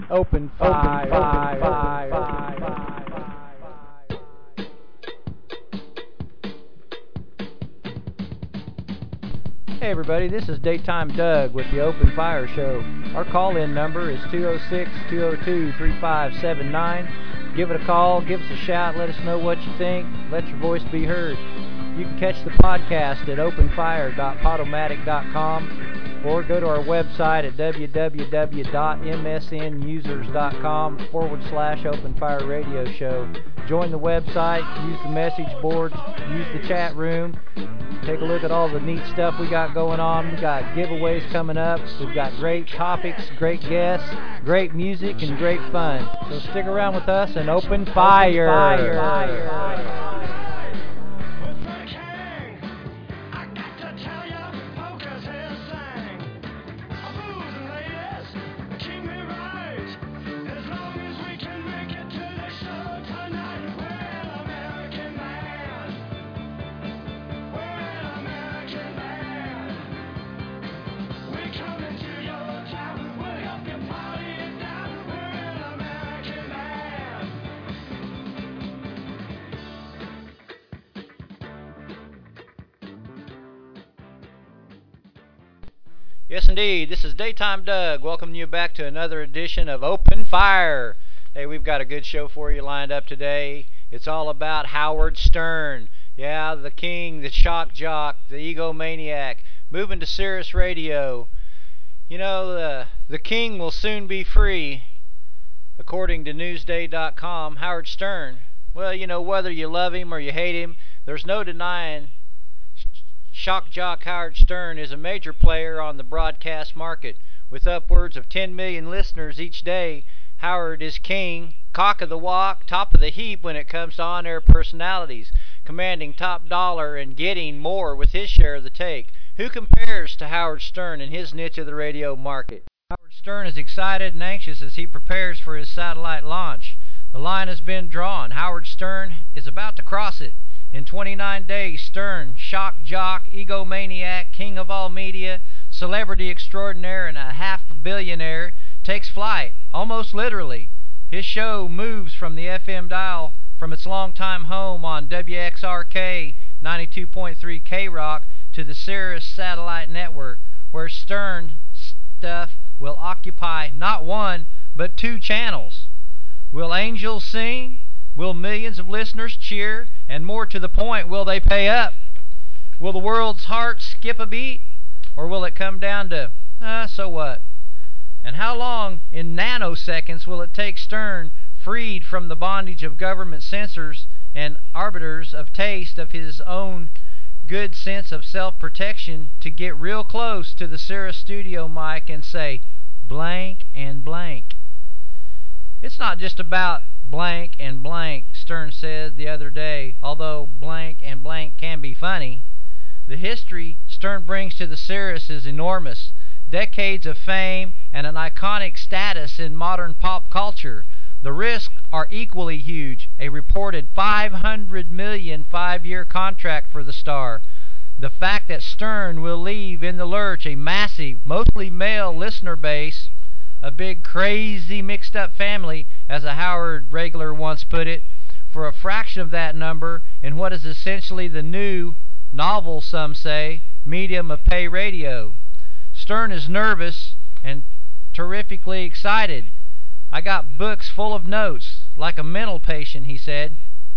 Open five. Hey everybody, this is Daytime Doug with the Open Fire Show. Our call-in number is 206-202-3579. Give it a call, give us a shout, let us know what you think, let your voice be heard. You can catch the podcast at openfire.podomatic.com or go to our website at www.msnusers.com/openfire radio show. Join the website, use the message boards, use the chat room. Take a look at all the neat stuff we got going on. We got giveaways coming up. We've got great topics, great guests, great music, and great fun. So stick around with us and open fire. Yes, indeed. This is Daytime Doug. Welcoming you back to another edition of Open Fire. Hey, we've got a good show for you lined up today. It's all about Howard Stern. Yeah, the king, the shock jock, the egomaniac, moving to Sirius Radio. You know, the king will soon be free, according to Newsday.com. Howard Stern. Well, you know, whether you love him or you hate him, there's no denying shock jock Howard Stern is a major player on the broadcast market. With upwards of 10 million listeners each day, Howard is king, cock of the walk, top of the heap when it comes to on-air personalities, commanding top dollar and getting more with his share of the take. Who compares to Howard Stern in his niche of the radio market? Howard Stern is excited and anxious as he prepares for his satellite launch. The line has been drawn. Howard Stern is about to cross it. In 29 days, Stern, shock jock, egomaniac, king of all media, celebrity extraordinaire, and a half-billionaire, takes flight, almost literally. His show moves from the FM dial from its longtime home on WXRK 92.3 K-Rock to the Sirius satellite network, where Stern stuff will occupy not one, but two channels. Will angels sing? Will millions of listeners cheer? And more to the point, will they pay up? Will the world's heart skip a beat? Or will it come down to, so what? And how long in nanoseconds will it take Stern, freed from the bondage of government censors and arbiters of taste of his own good sense of self-protection, to get real close to the Sirius studio mic and say, blank and blank? It's not just about blank and blank, Stern said the other day, although blank and blank can be funny. The history Stern brings to the Sirius is enormous. Decades of fame and an iconic status in modern pop culture. The risks are equally huge. A reported $500 million 5-year contract for the star. The fact that Stern will leave in the lurch a massive, mostly male listener base, a big, crazy, mixed-up family, as a Howard regular once put it, for a fraction of that number in what is essentially the new, novel, some say, medium of pay radio. Stern is nervous and terrifically excited. I got books full of notes, like a mental patient, he said.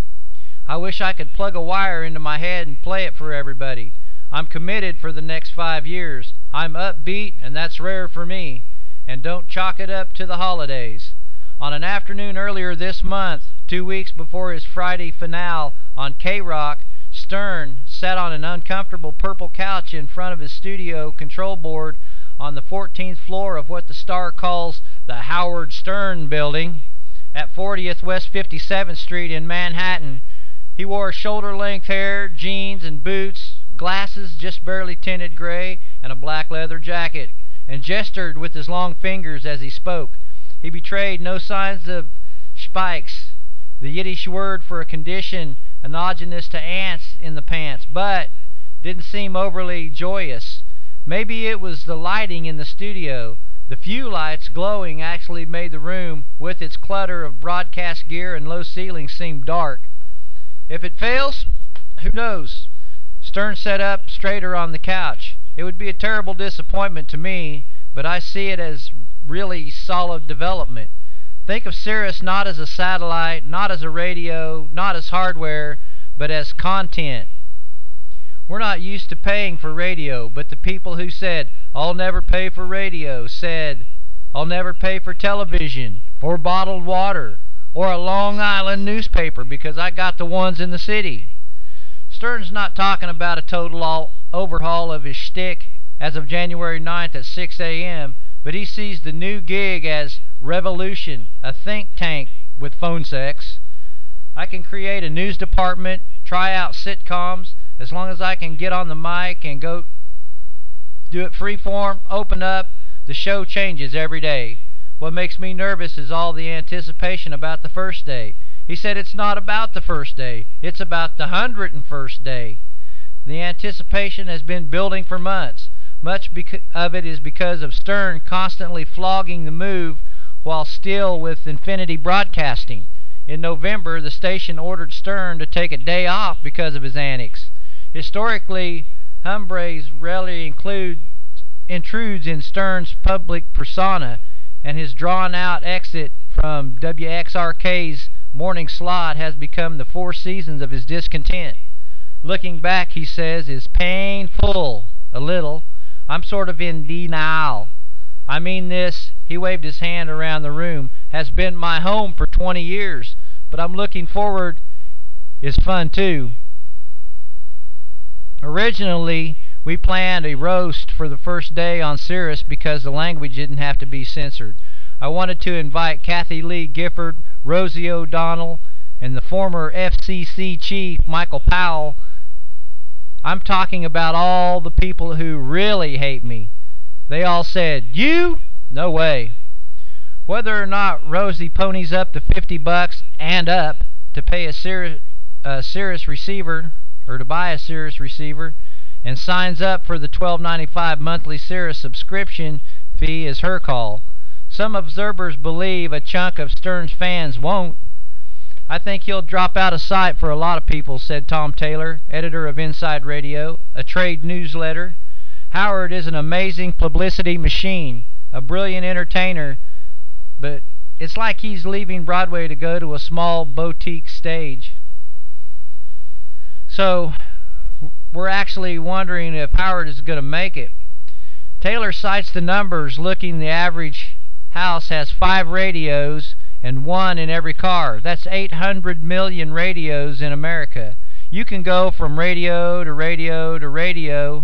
I wish I could plug a wire into my head and play it for everybody. I'm committed for the next 5 years. I'm upbeat, and that's rare for me. And don't chalk it up to the holidays. On an afternoon earlier this month, 2 weeks before his Friday finale on K-Rock, Stern sat on an uncomfortable purple couch in front of his studio control board on the 14th floor of what the star calls the Howard Stern Building at 40th West 57th Street in Manhattan. He wore shoulder-length hair, jeans and boots, glasses just barely tinted gray, and a black leather jacket, and gestured with his long fingers as he spoke. He betrayed no signs of spikes, the Yiddish word for a condition analogous to ants in the pants, but didn't seem overly joyous. Maybe it was the lighting in the studio. The few lights glowing actually made the room, with its clutter of broadcast gear and low ceilings, seem dark. If it fails, who knows? Stern sat up straighter on the couch. It would be a terrible disappointment to me, but I see it as really solid development. Think of Sirius not as a satellite, not as a radio, not as hardware, but as content. We're not used to paying for radio, but the people who said, "I'll never pay for radio," said, "I'll never pay for television, or bottled water, or a Long Island newspaper because I got the ones in the city." Stern's not talking about a total overhaul of his shtick as of January 9th at 6 a.m., but he sees the new gig as revolution, a think tank with phone sex. I can create a news department, try out sitcoms, as long as I can get on the mic and go do it freeform, open up, the show changes every day. What makes me nervous is all the anticipation about the first day. He said it's not about the first day, it's about the 101st day. The anticipation has been building for months. Much of it is because of Stern constantly flogging the move while still with Infinity Broadcasting. In November, the station ordered Stern to take a day off because of his antics. Historically, Humphreys rarely intrudes in Stern's public persona, and his drawn-out exit from WXRK's morning slot has become the four seasons of his discontent. Looking back, he says, is painful, a little. I'm sort of in denial. I mean this, he waved his hand around the room, has been my home for 20 years, but I'm looking forward is fun too. Originally, we planned a roast for the first day on Sirius because the language didn't have to be censored. I wanted to invite Kathy Lee Gifford, Rosie O'Donnell, and the former FCC chief, Michael Powell. I'm talking about all the people who really hate me. They all said, "You? No way." Whether or not Rosie ponies up the $50 and up to pay a Sirius receiver, or to buy a Sirius receiver, and signs up for the $12.95 monthly Sirius subscription fee is her call. Some observers believe a chunk of Stern's fans won't. "I think he'll drop out of sight for a lot of people," said Tom Taylor, editor of Inside Radio, a trade newsletter. "Howard is an amazing publicity machine, a brilliant entertainer, but it's like he's leaving Broadway to go to a small boutique stage." So, we're actually wondering if Howard is going to make it. Taylor cites the numbers, looking the average house has 5 radios and 1 in every car. That's 800 million radios in America. You can go from radio to radio to radio.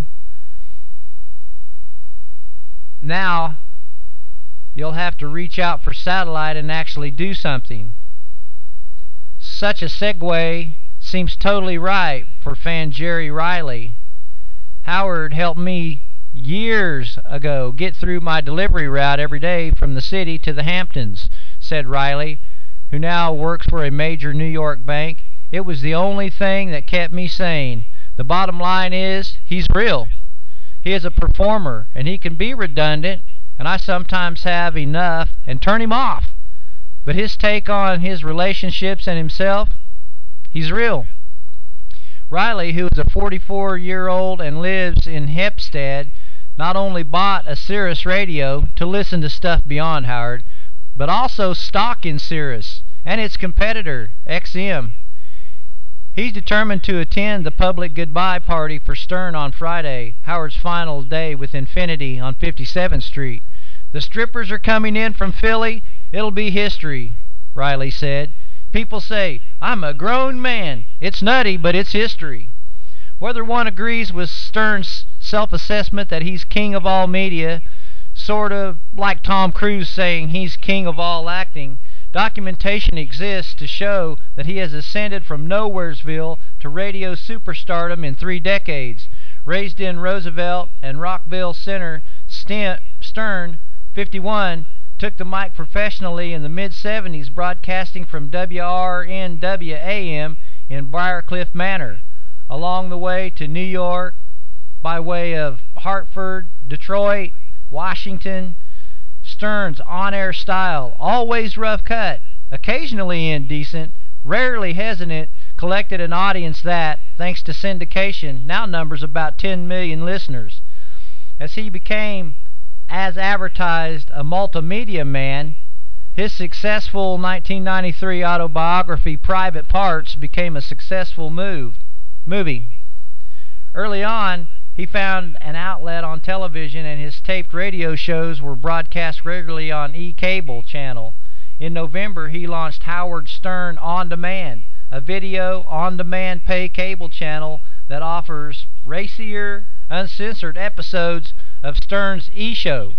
Now, you'll have to reach out for satellite and actually do something. Such a segue seems totally right for fan Jerry Riley. "Howard helped me years ago get through my delivery route every day from the city to the Hamptons," said Riley, who now works for a major New York bank. "It was the only thing that kept me sane. The bottom line is, he's real. He is a performer, and he can be redundant, and I sometimes have enough and turn him off. But his take on his relationships and himself, he's real." Riley, who is a 44-year-old and lives in Hempstead, not only bought a Sirius radio to listen to stuff beyond Howard, but also stock in Sirius and its competitor, XM. He's determined to attend the public goodbye party for Stern on Friday, Howard's final day with Infinity on 57th Street. "The strippers are coming in from Philly. It'll be history," Riley said. "People say, I'm a grown man. It's nutty, but it's history." Whether one agrees with Stern's self-assessment that he's king of all media, sort of like Tom Cruise saying he's king of all acting, documentation exists to show that he has ascended from Nowheresville to radio superstardom in 3 decades. Raised in Roosevelt and Rockville Center, Stern, 51, took the mic professionally in the mid-70s, broadcasting from WRNW-AM in Briarcliff Manor. Along the way to New York, by way of Hartford, Detroit, Washington, Stern's on-air style, always rough cut, occasionally indecent, rarely hesitant, collected an audience that, thanks to syndication, now numbers about 10 million listeners. As he became, as advertised, a multimedia man, his successful 1993 autobiography, Private Parts, became a successful movie. Early on, he found an outlet on television, and his taped radio shows were broadcast regularly on E-Cable channel. In November, he launched Howard Stern On Demand, a video on-demand pay cable channel that offers racier, uncensored episodes of Stern's E-Show.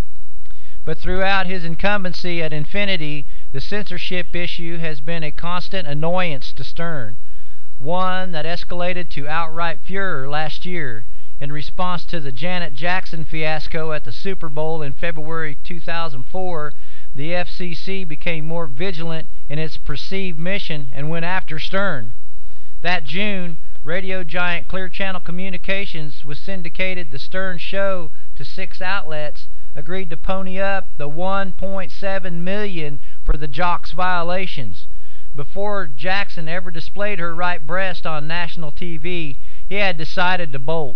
But throughout his incumbency at Infinity, the censorship issue has been a constant annoyance to Stern, one that escalated to outright furor last year in response to the Janet Jackson fiasco at the Super Bowl in February 2004. The FCC became more vigilant in its perceived mission and went after Stern. That June, radio giant Clear Channel Communications, was syndicated the Stern Show to 6 outlets, agreed to pony up the $1.7 million for the Jocks violations. Before Jackson ever displayed her right breast on national TV, he had decided to bolt.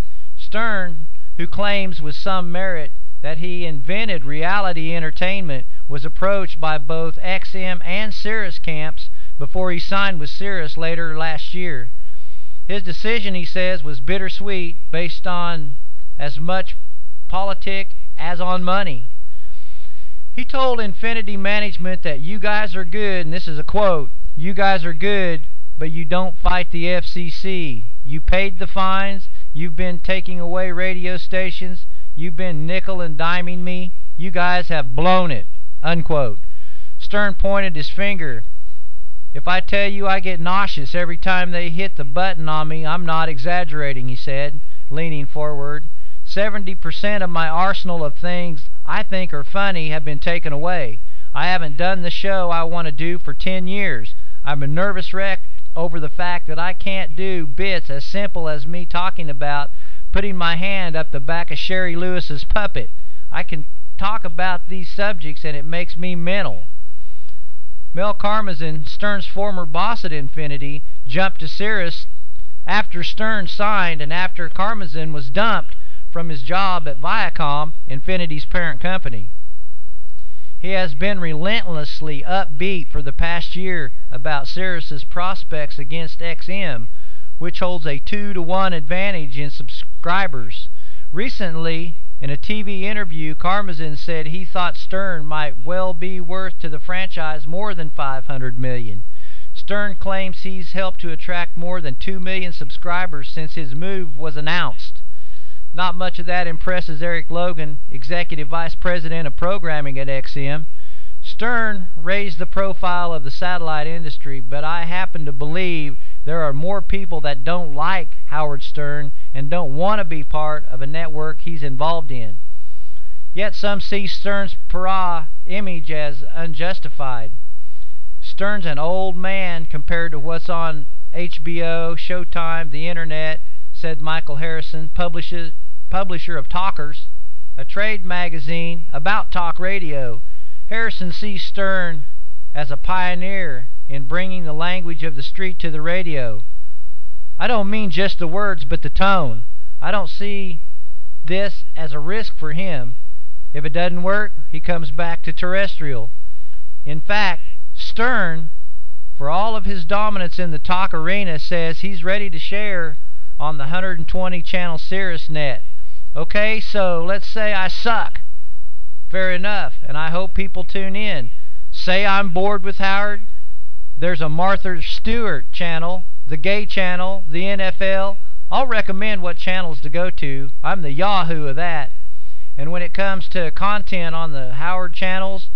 Stern, who claims with some merit that he invented reality entertainment, was approached by both XM and Sirius camps before he signed with Sirius later last year. His decision, he says, was bittersweet, based on as much politic as on money. He told Infinity management that "you guys are good," and this is a quote, "you guys are good, but you don't fight the FCC. You paid the fines, you've been taking away radio stations, you've been nickel and diming me, you guys have blown it," unquote. Stern pointed his finger. "If I tell you I get nauseous every time they hit the button on me, I'm not exaggerating," he said, leaning forward. 70% of my arsenal of things I think are funny have been taken away. I haven't done the show I want to do for 10 years. I'm a nervous wreck over the fact that I can't do bits as simple as me talking about putting my hand up the back of Sherry Lewis's puppet. I can talk about these subjects and it makes me mental. Mel Karmazin, Stern's former boss at Infinity, jumped to Sirius after Stern signed and after Karmazin was dumped from his job at Viacom, Infinity's parent company. He has been relentlessly upbeat for the past year about Sirius's prospects against XM, which holds a 2-to-1 advantage in subscribers. Recently, in a TV interview, Karmazin said he thought Stern might well be worth to the franchise more than $500 million. Stern claims he's helped to attract more than 2 million subscribers since his move was announced. Not much of that impresses Eric Logan, Executive Vice President of Programming at XM. Stern raised the profile of the satellite industry, but I happen to believe there are more people that don't like Howard Stern and don't want to be part of a network he's involved in. Yet some see Stern's pariah image as unjustified. Stern's an old man compared to what's on HBO, Showtime, the Internet, said Michael Harrison, publisher of Talkers, a trade magazine about talk radio. Harrison sees Stern as a pioneer in bringing the language of the street to the radio. I don't mean just the words, but the tone. I don't see this as a risk for him. If it doesn't work, he comes back to terrestrial. In fact, Stern, for all of his dominance in the talk arena, says he's ready to share on the 120 channel Sirius net. Okay, so let's say I suck. Fair enough, and I hope people tune in. Say I'm bored with Howard. There's a Martha Stewart channel, the gay channel, the NFL. I'll recommend what channels to go to. I'm the Yahoo of that. And when it comes to content on the Howard channels,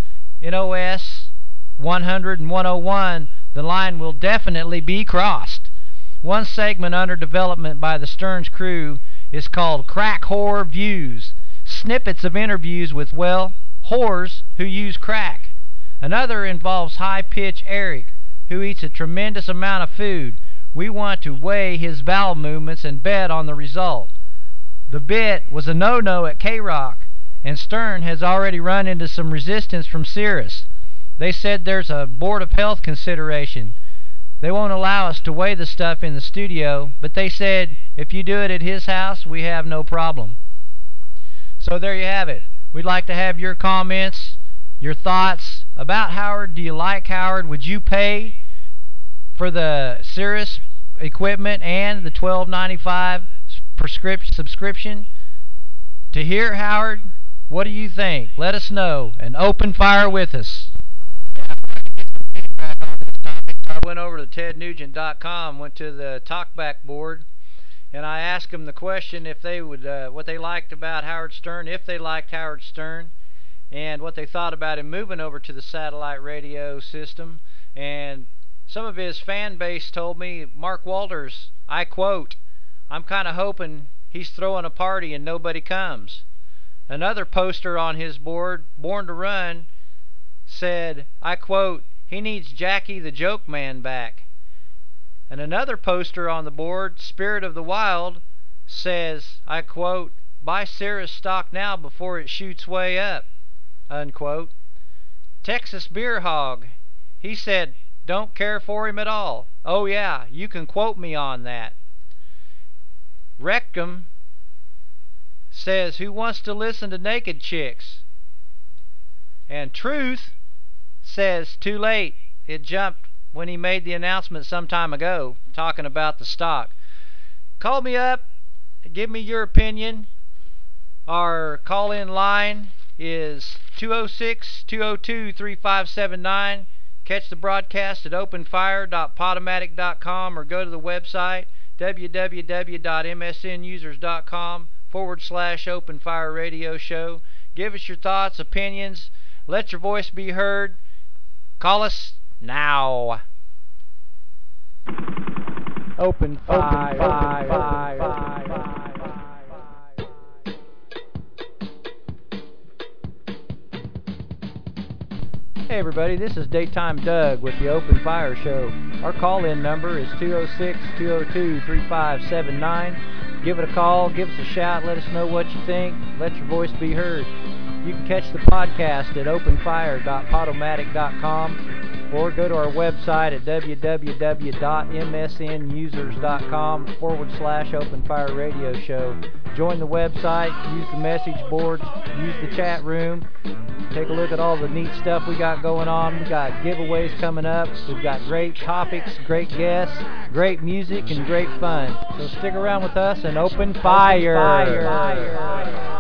NOS 100 and 101, the line will definitely be crossed. One segment under development by the Stearns crew is called Crack Whore Views, snippets of interviews with, well, whores who use crack. Another involves High Pitch Eric, who eats a tremendous amount of food. We want to weigh his bowel movements and bet on the result. The bit was a no-no at K-Rock, And Stern has already run into some resistance from Cirrus. They said there's a Board of Health consideration. They won't allow us to weigh the stuff in the studio, but they said if you do it at his house, we have no problem. So there you have it. We'd like to have your comments, your thoughts about Howard. Do you like Howard? Would you pay for the Cirrus equipment and the $12.95 subscription to hear Howard? What do you think? Let us know and open fire with us. Yeah, I wanted to get some feedback on this topic. I went over to tednugent.com, went to the talkback board, and I asked them the question if they would, what they liked about Howard Stern, if they liked Howard Stern, and what they thought about him moving over to the satellite radio system. And some of his fan base told me, Mark Walters, I quote, "I'm kind of hoping he's throwing a party and nobody comes." Another poster on his board, Born to Run, said, I quote, "He needs Jackie the Joke Man back." And another poster on the board, Spirit of the Wild, says, I quote, "Buy Cirrus stock now before it shoots way up," unquote. Texas Beer Hog, he said, "Don't care for him at all." Oh yeah, you can quote me on that. Rectum says, "Who wants to listen to naked chicks?" And Truth says, "Too late. It jumped when he made the announcement some time ago, talking about the stock." Call me up. Give me your opinion. Our call-in line is 206-202-3579. Catch the broadcast at openfire.podomatic.com or go to the website www.msnusers.com/Open Fire Radio Show. Give us your thoughts, opinions. Let your voice be heard. Call us now. Open Fire. Hey everybody, this is Daytime Doug with the Open Fire Show. Our call-in number is 206-202-3579. Give it a call, give us a shout, let us know what you think, let your voice be heard. You can catch the podcast at openfire.podomatic.com or go to our website at www.msnusers.com/Open Fire Radio Show. Join the website, use the message boards, use the chat room. Take a look at all the neat stuff we got going on. We got giveaways coming up. We've got great topics, great guests, great music, and great fun. So stick around with us and open fire.